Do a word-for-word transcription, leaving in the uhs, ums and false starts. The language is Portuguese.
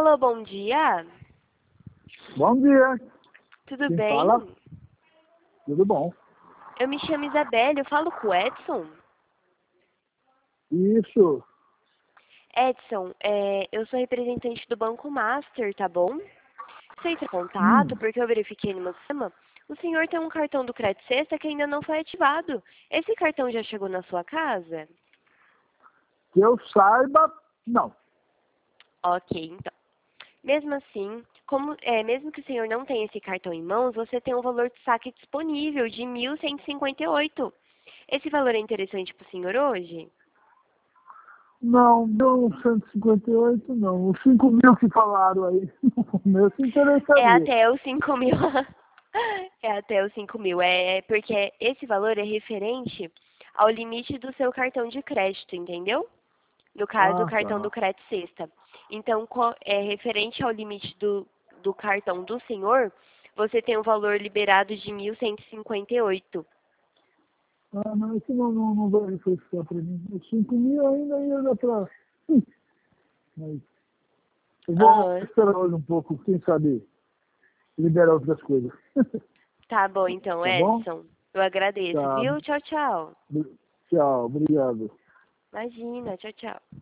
Alô, bom dia. Bom dia. Tudo Quem bem? fala? Tudo bom. Eu me chamo Isabelle, eu falo com o Edson. Isso. Edson, é, eu sou representante do Banco Master, tá bom? Você entra em contato Hum, porque eu verifiquei no meu sistema. O senhor tem um cartão do Crédito Sexta que ainda não foi ativado. Esse cartão já chegou na sua casa? que eu saiba, não. Ok, então. Mesmo assim, como, é, mesmo que o senhor não tenha esse cartão em mãos, você tem um valor de saque disponível de mil cento e cinquenta e oito. Esse valor é interessante para o senhor hoje? Não, deu cento e cinquenta e oito, não. Os cinco mil que falaram aí. O meu se É interessaria. até os cinco mil. É até os cinco mil. É porque esse valor é referente ao limite do seu cartão de crédito, entendeu? No caso, o Ah, cartão do tá. Crédito Sexta. Então, co- é referente ao limite do, do cartão do senhor, você tem um valor liberado de mil cento e cinquenta e oito. Ah, não, isso não, não, não vai refrescar para mim. Os cinco mil ainda ia dar para... Hum, mas eu vou Aham. esperar hoje um pouco, quem sabe liberar outras coisas. Tá bom, então, Tá bom? Edson. Eu agradeço, Tá. viu? Tchau, tchau. Tchau, obrigado. Imagina, tchau, tchau.